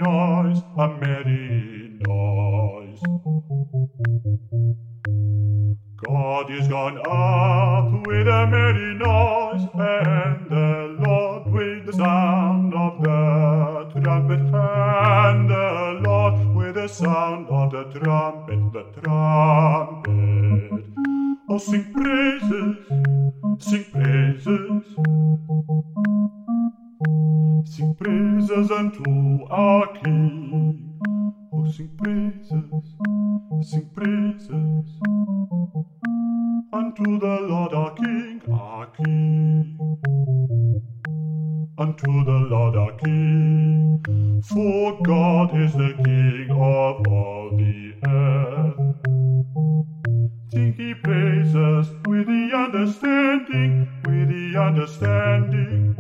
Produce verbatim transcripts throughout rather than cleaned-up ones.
noise, a merry noise. God is gone up with a merry noise, and the Lord with the sound of the trumpet, and the Lord with the sound of the trumpet, the trumpet. Oh, sing praises, sing praises, sing praises unto our King. Oh, sing praises, sing praises unto the Lord our King, our King. Unto the Lord our King, for God is the King of all the earth. Sing ye praises with the understanding, with the understanding.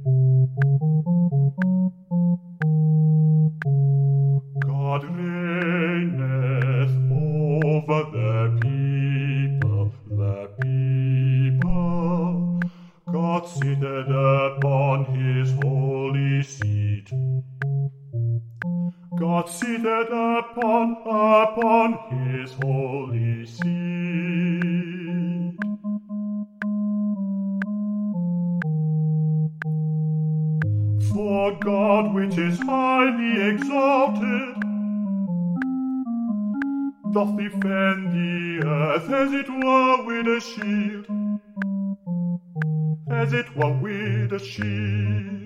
God reigneth over the people, the people. God seated upon his holy seat. God seated upon, upon his holy seat. For God which is highly exalted doth defend the earth as it were with a shield, as it were with a shield.